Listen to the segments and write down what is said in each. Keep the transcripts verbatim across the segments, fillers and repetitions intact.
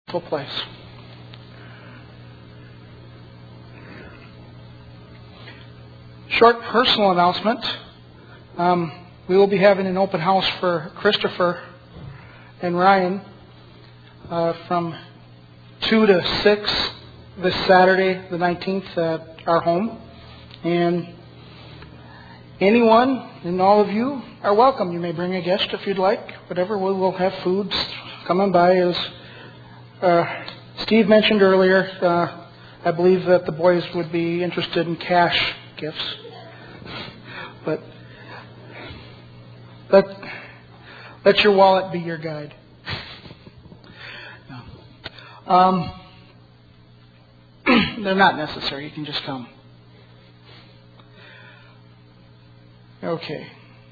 place. Short personal announcement. Um, we will be having an open house for Christopher and Ryan uh, from two to six this Saturday, the nineteenth, at our home. And anyone and all of you are welcome. You may bring a guest if you'd like. Whatever, we will have foods coming by. As uh, Steve mentioned earlier, uh, I believe that the boys would be interested in cash gifts. But let, let your wallet be your guide. No. Um, they're not necessary. You can just come. Okay.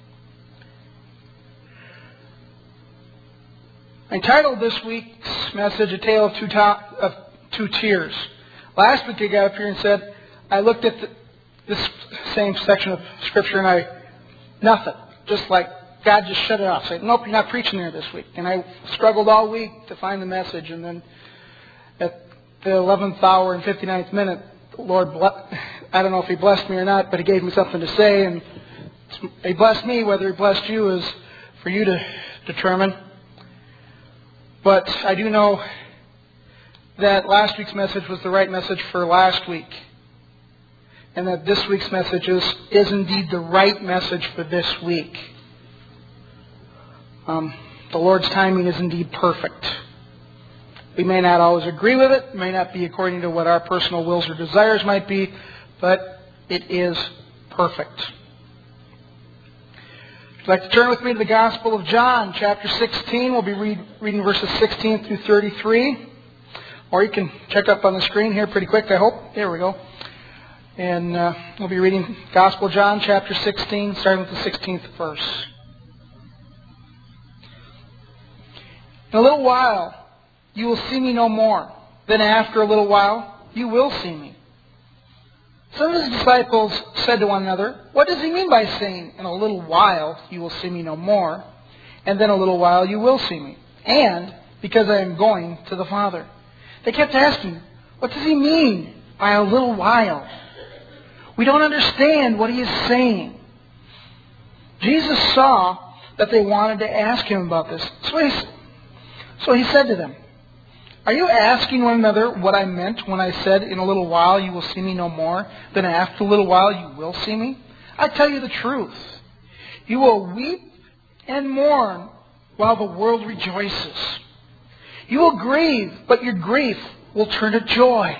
I titled this week's message, A Tale of Two, to- of Two Tears. Last week I got up here and said, I looked at the, this same section of Scripture and I, nothing. Just like God just shut it off. Said, nope, you're not preaching there this week. And I struggled all week to find the message. And then at the eleventh hour and fifty-ninth minute, the Lord, ble- I don't know if He blessed me or not, but He gave me something to say. And He blessed me. Whether He blessed you is for you to determine. But I do know that last week's message was the right message for last week. And that this week's message is, is indeed the right message for this week. Um, the Lord's timing is indeed perfect. We may not always agree with it. It may not be according to what our personal wills or desires might be. But it is perfect. If you'd like to turn with me to the Gospel of John, chapter sixteen. We'll be read, reading verses sixteen through thirty-three. Or you can check up on the screen here pretty quick, I hope. There we go. And uh, we'll be reading Gospel of John, chapter sixteen, starting with the sixteenth verse. In a little while, you will see me no more. Then after a little while, you will see me. Some of his disciples said to one another, what does he mean by saying, in a little while you will see me no more, and then a little while you will see me, and because I am going to the Father? They kept asking, what does he mean by a little while? We don't understand what he is saying. Jesus saw that they wanted to ask him about this. So he, so he said to them, are you asking one another what I meant when I said, in a little while you will see me no more, then after a little while you will see me? I tell you the truth. You will weep and mourn while the world rejoices. You will grieve, but your grief will turn to joy.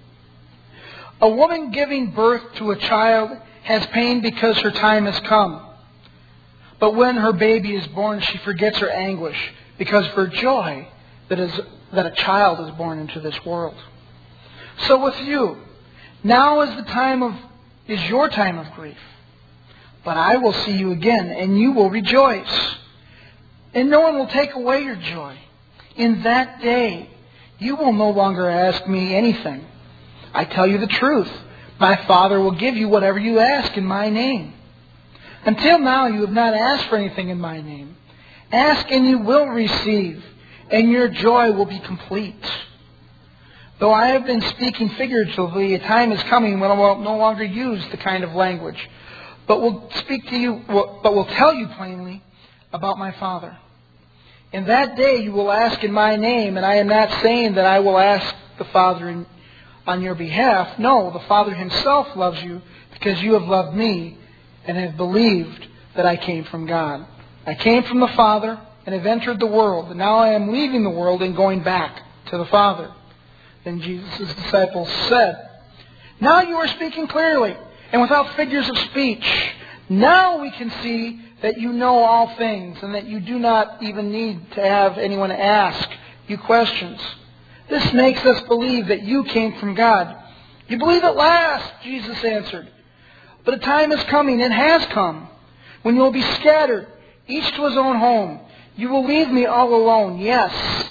A woman giving birth to a child has pain because her time has come. But when her baby is born, she forgets her anguish because of her joy that is that a child is born into this world. So with you, now is the time of is your time of grief. But I will see you again, and you will rejoice. And no one will take away your joy. In that day, you will no longer ask me anything. I tell you the truth. My Father will give you whatever you ask in my name. Until now, you have not asked for anything in my name. Ask and you will receive, and your joy will be complete. Though I have been speaking figuratively, a time is coming when I will no longer use the kind of language, but will speak to you, but will tell you plainly about my Father. In that day you will ask in my name, and I am not saying that I will ask the Father in, on your behalf. No, the Father himself loves you because you have loved me and have believed that I came from God. I came from the Father and have entered the world, and now I am leaving the world and going back to the Father. Then Jesus' disciples said, now you are speaking clearly and without figures of speech. Now we can see that you know all things and that you do not even need to have anyone ask you questions. This makes us believe that you came from God. You believe at last, Jesus answered. But a time is coming, and has come, when you will be scattered, each to his own home. You will leave me all alone, yes.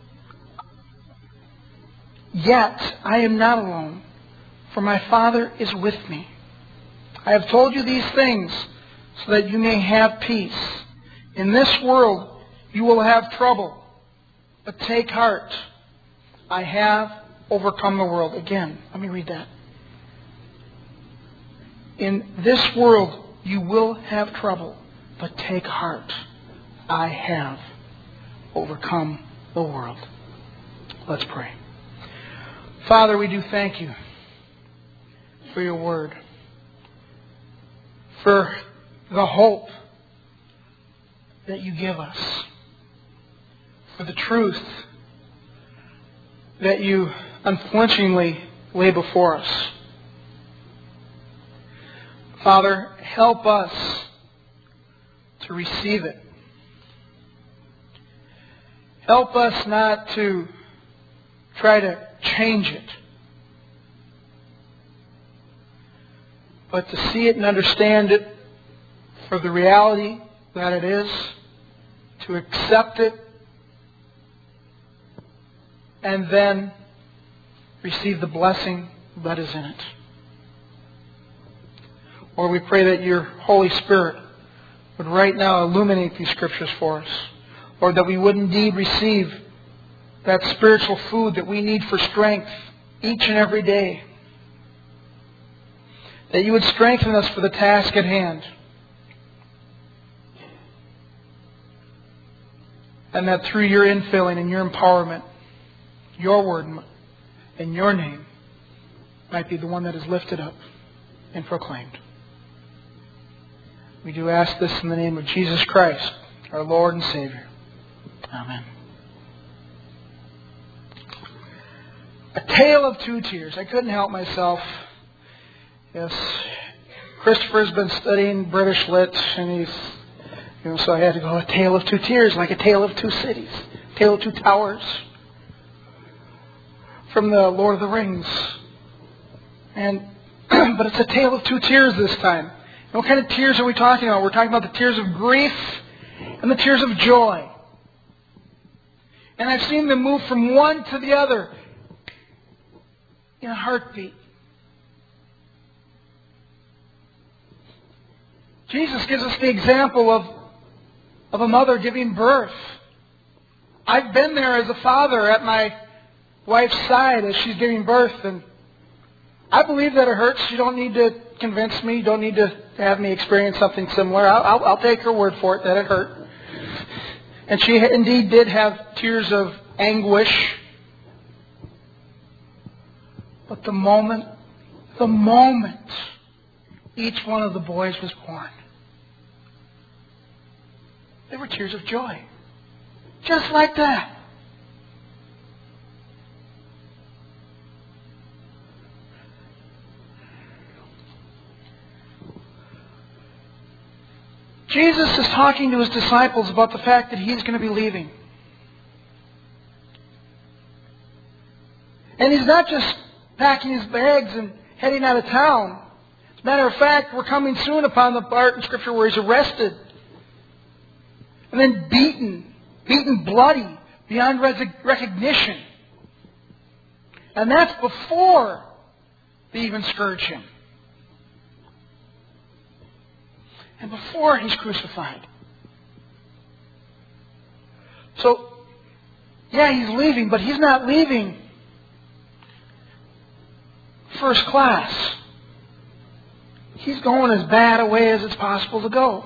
Yet I am not alone, for my Father is with me. I have told you these things so that you may have peace. In this world you will have trouble, but take heart. I have overcome the world. Again, let me read that. In this world you will have trouble, but take heart. I have overcome the world. Let's pray. Father, we do thank you for your word, for the hope that you give us, for the truth that you unflinchingly lay before us. Father, help us to receive it. Help us not to try to change it, but to see it and understand it for the reality that it is, to accept it, and then receive the blessing that is in it. Lord, we pray that your Holy Spirit would right now illuminate these Scriptures for us. Lord, that we would indeed receive that spiritual food that we need for strength each and every day. That you would strengthen us for the task at hand. And that through your infilling and your empowerment, your word and your name might be the one that is lifted up and proclaimed. We do ask this in the name of Jesus Christ, our Lord and Savior. Amen. A Tale of Two Tears. I couldn't help myself. Yes, Christopher's been studying British Lit, and he's, you know, so I had to go, A Tale of Two Tears, like a tale of two cities, a tale of two towers, from the Lord of the Rings. And but it's a tale of two tears this time. What kind of tears are we talking about? We're talking about the tears of grief and the tears of joy. And I've seen them move from one to the other in a heartbeat. Jesus gives us the example of, of a mother giving birth. I've been there as a father at my wife's side as she's giving birth, and I believe that it hurts. You don't need to convince me. You don't need to have me experience something similar. I'll, I'll, I'll take her word for it that it hurt. And she indeed did have tears of anguish. But the moment, the moment each one of the boys was born, they were tears of joy. Just like that. Jesus is talking to his disciples about the fact that he's going to be leaving. And he's not just packing his bags and heading out of town. As a matter of fact, we're coming soon upon the part in Scripture where he's arrested and then beaten, beaten bloody beyond recognition. And that's before they even scourge him. And before he's crucified. So, yeah, he's leaving, but he's not leaving first class. He's going as bad a way as it's possible to go.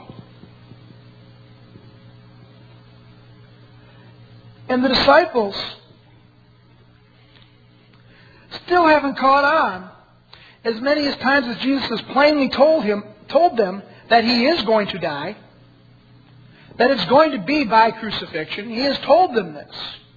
And the disciples still haven't caught on. As many as times as Jesus has plainly told him, told them that he is going to die, that it's going to be by crucifixion. He has told them this.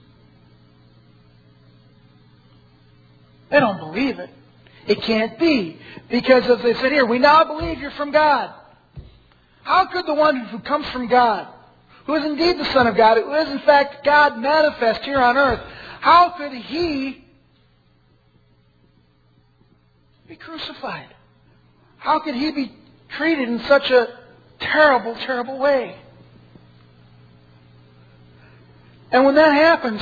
They don't believe it. It can't be. Because as they said here, we now believe you're from God. How could the one who comes from God, who is indeed the Son of God, who is in fact God manifest here on earth, how could he be crucified? How could he be treated in such a terrible, terrible way? And when that happens,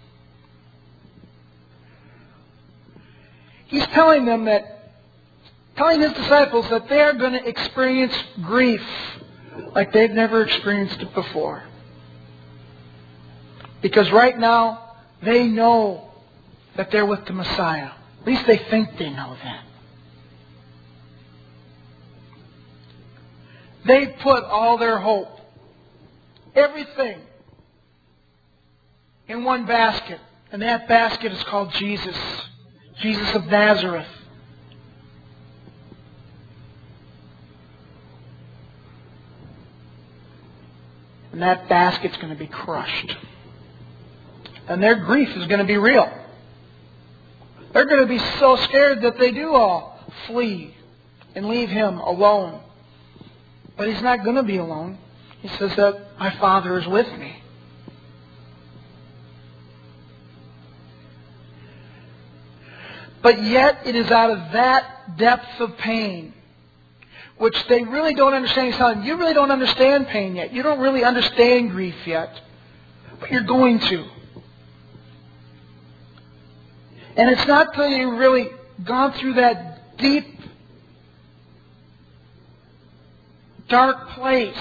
he's telling them that, telling his disciples that they are going to experience grief like they've never experienced it before. Because right now, they know that they're with the Messiah. At least they think they know that. They put all their hope, everything, in one basket. And that basket is called Jesus. Jesus of Nazareth. And that basket's going to be crushed. And their grief is going to be real. They're going to be so scared that they do all flee and leave Him alone. But He's not going to be alone. He says that my Father is with me. But yet it is out of that depth of pain, which they really don't understand. He's telling them, you really don't understand pain yet. You don't really understand grief yet. But you're going to. And it's not until you've really gone through that deep, dark place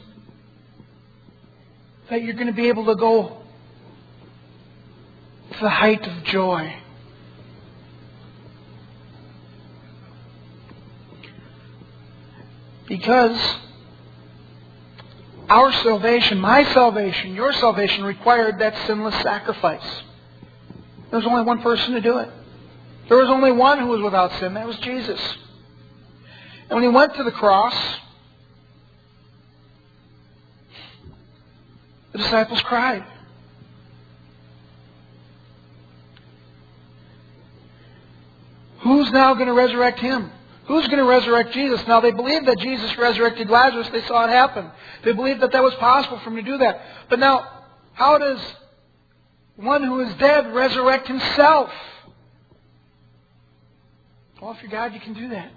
that you're going to be able to go to the height of joy. Because our salvation, my salvation, your salvation required that sinless sacrifice. There was only one person to do it. There was only one who was without sin. That was Jesus. And when He went to the cross, the disciples cried. Who's now going to resurrect Him? Who's going to resurrect Jesus? Now, they believed that Jesus resurrected Lazarus. They saw it happen. They believed that that was possible for Him to do that. But now, how does one who is dead resurrect himself? Well, if you're God, you can do that.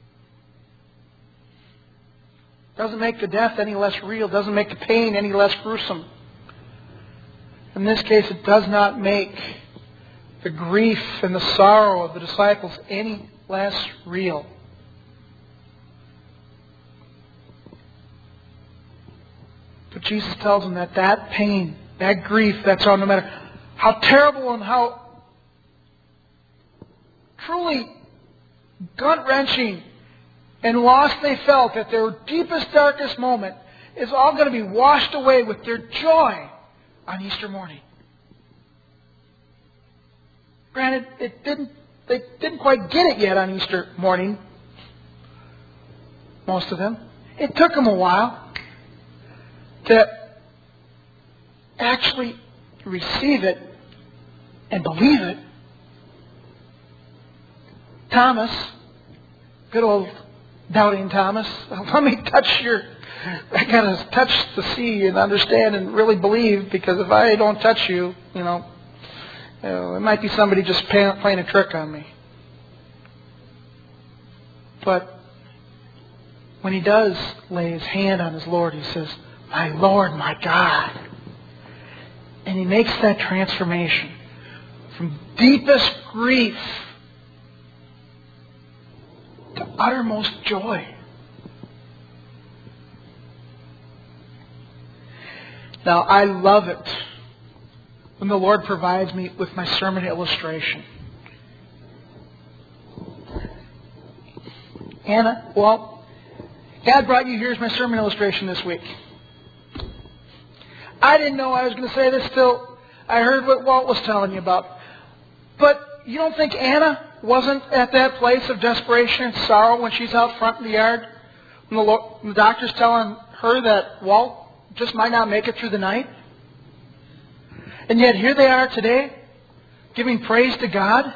Doesn't make the death any less real. Doesn't make the pain any less gruesome. In this case, it does not make the grief and the sorrow of the disciples any less real. But Jesus tells them that that pain, that grief, that sorrow, no matter how terrible and how truly gut-wrenching and lost they felt at their deepest, darkest moment, is all going to be washed away with their joy on Easter morning. Granted, it didn't, they didn't quite get it yet on Easter morning, most of them. It took them a while to actually receive it and believe it. Thomas, good old doubting Thomas, let me touch your, I gotta touch to see and understand and really believe, because if I don't touch you, you know, you know it might be somebody just pay, playing a trick on me. But when he does lay his hand on his Lord, he says, my Lord, my God. And he makes that transformation from deepest grief to uttermost joy. Now, I love it when the Lord provides me with my sermon illustration. Anna, well, God brought you here as my sermon illustration this week. I didn't know I was going to say this till I heard what Walt was telling you about. But you don't think Anna wasn't at that place of desperation and sorrow when she's out front in the yard? When the, when the doctor's telling her that Walt just might not make it through the night? And yet here they are today, giving praise to God.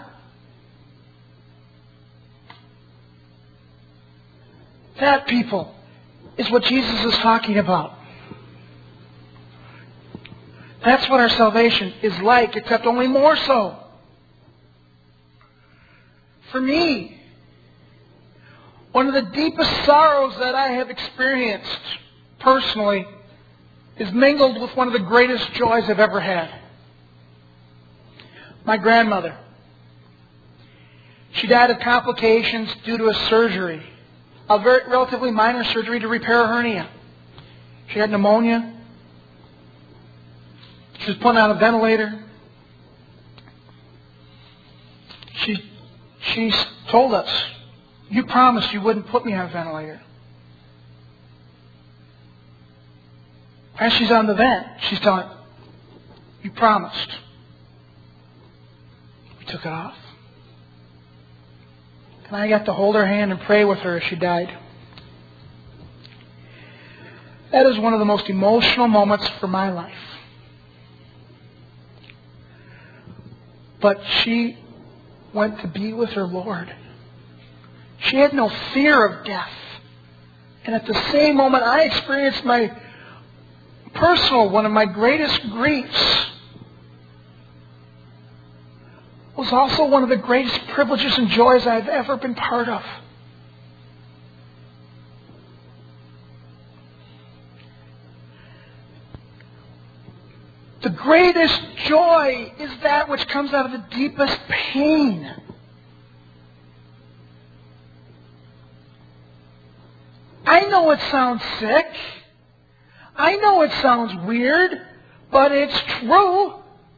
That, people, is what Jesus is talking about. That's what our salvation is like, except only more so. For me, one of the deepest sorrows that I have experienced personally is mingled with one of the greatest joys I've ever had. My grandmother. She died of complications due to a surgery, a very relatively minor surgery to repair a hernia. She had pneumonia. She was put on a ventilator. she, she told us, you promised you wouldn't put me on a ventilator. As she's on the vent, she's telling, you promised. We took it off. And I got to hold her hand and pray with her as she died. That is one of the most emotional moments for my life. But she went to be with her Lord. She had no fear of death. And at the same moment, I experienced my personal, one of my greatest griefs. Was also one of the greatest privileges and joys I've ever been part of. The greatest joy is that which comes out of the deepest pain. I know it sounds sick. I know it sounds weird, but it's true.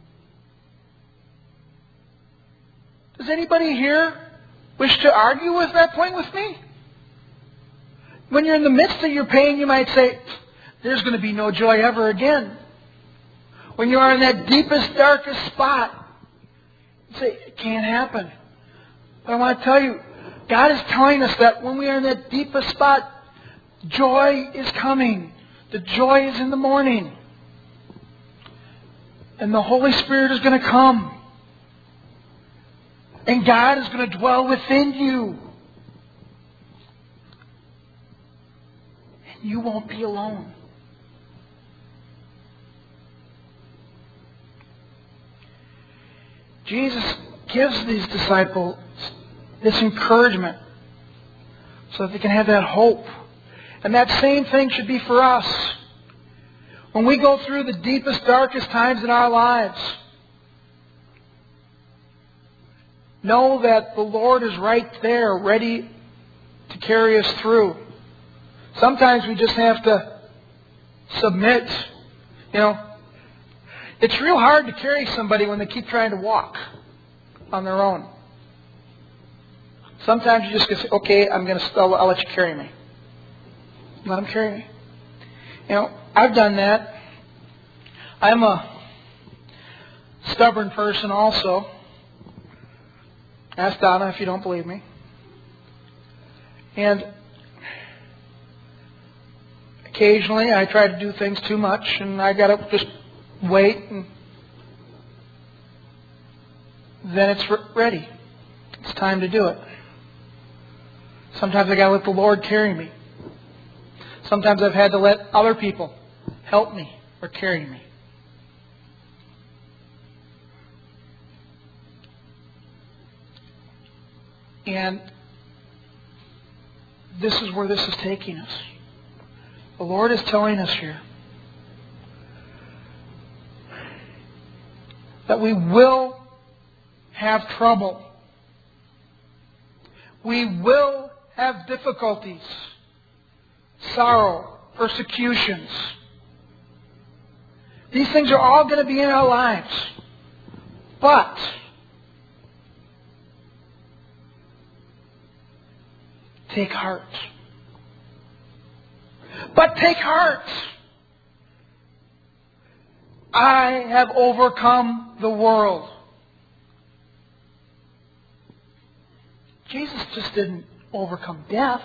Does anybody here wish to argue with that point with me? When you're in the midst of your pain, you might say, there's going to be no joy ever again. When you are in that deepest, darkest spot, you say, it can't happen. But I want to tell you, God is telling us that when we are in that deepest spot, joy is coming. The joy is in the morning. And the Holy Spirit is going to come. And God is going to dwell within you. And you won't be alone. Jesus gives these disciples this encouragement so that they can have that hope. And that same thing should be for us. When we go through the deepest, darkest times in our lives, know that the Lord is right there, ready to carry us through. Sometimes we just have to submit. You know, it's real hard to carry somebody when they keep trying to walk on their own. Sometimes you just say, okay, I'm going to, I'll, I'll let you carry me. Let them carry me. You know, I've done that. I'm a stubborn person also. Ask Donna if you don't believe me. And occasionally I try to do things too much and I got to just wait and then it's ready. It's time to do it. Sometimes I got to let the Lord carry me. Sometimes I've had to let other people help me or carry me. And this is where this is taking us. The Lord is telling us here that we will have trouble. We will have difficulties, sorrow, persecutions. These things are all going to be in our lives. But take heart. But take heart. I have overcome the world. Jesus just didn't overcome death.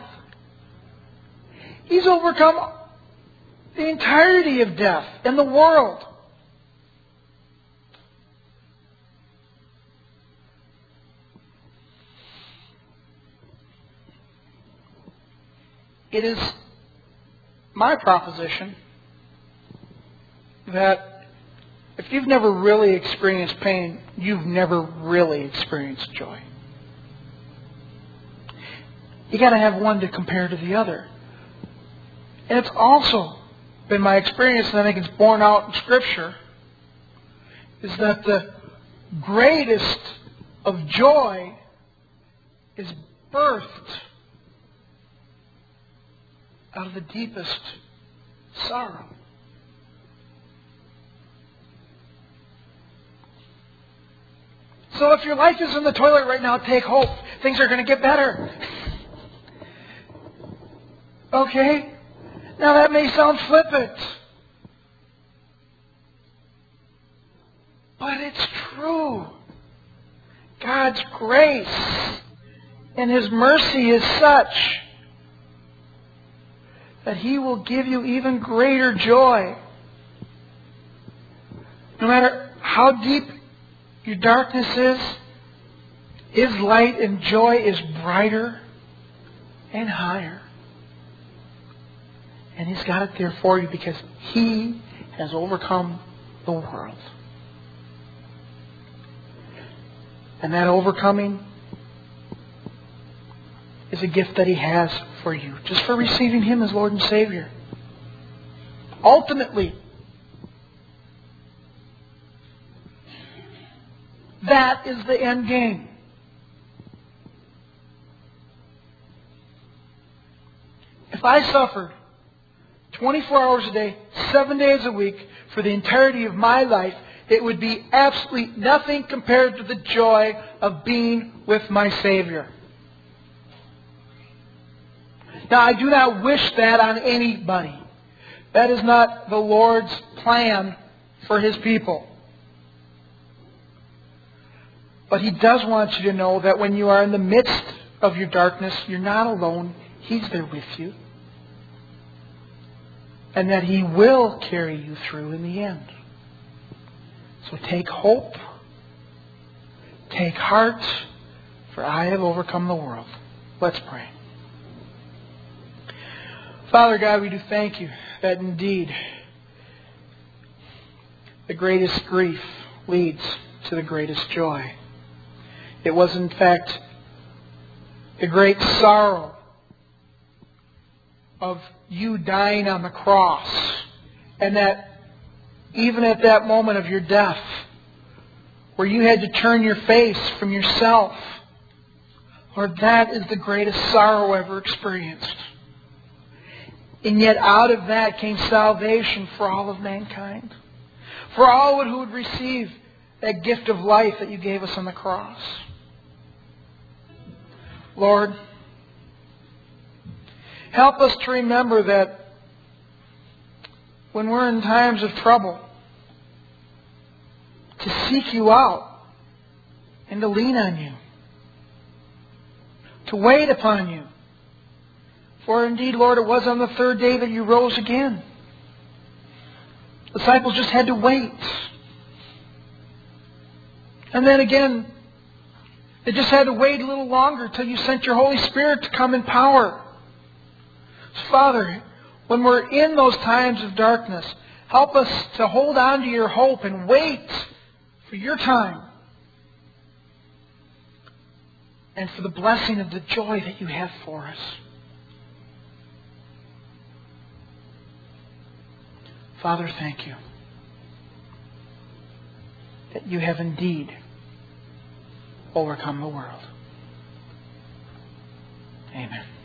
He's overcome the entirety of death and the world. It is my proposition that if you've never really experienced pain, you've never really experienced joy. You got to have one to compare to the other. And it's also been my experience, and I think it's borne out in Scripture, is that the greatest of joy is birthed out of the deepest sorrow. So if your life is in the toilet right now, take hope. Things are going to get better. Okay? Now that may sound flippant. But it's true. God's grace and His mercy is such that He will give you even greater joy. No matter how deep your darkness is, His light and joy is brighter and higher. And He's got it there for you because He has overcome the world. And that overcoming is a gift that He has for you, just for receiving Him as Lord and Savior. Ultimately, that is the end game. If I suffered twenty-four hours a day, seven days a week, for the entirety of my life, it would be absolutely nothing compared to the joy of being with my Savior. Now, I do not wish that on anybody. That is not the Lord's plan for His people. But He does want you to know that when you are in the midst of your darkness, you're not alone. He's there with you. And that He will carry you through in the end. So take hope, take heart, for I have overcome the world. Let's pray. Father God, we do thank You that indeed the greatest grief leads to the greatest joy. It was in fact the great sorrow of You dying on the cross, and that even at that moment of Your death, where You had to turn Your face from Yourself, Lord, that is the greatest sorrow ever experienced. And yet out of that came salvation for all of mankind. For all who would receive that gift of life that You gave us on the cross. Lord, help us to remember that when we're in times of trouble, to seek You out and to lean on You, to wait upon You. For indeed, Lord, it was on the third day that You rose again. The disciples just had to wait. And then again, they just had to wait a little longer till You sent Your Holy Spirit to come in power. So, Father, when we're in those times of darkness, help us to hold on to Your hope and wait for Your time and for the blessing of the joy that You have for us. Father, thank You that You have indeed overcome the world. Amen.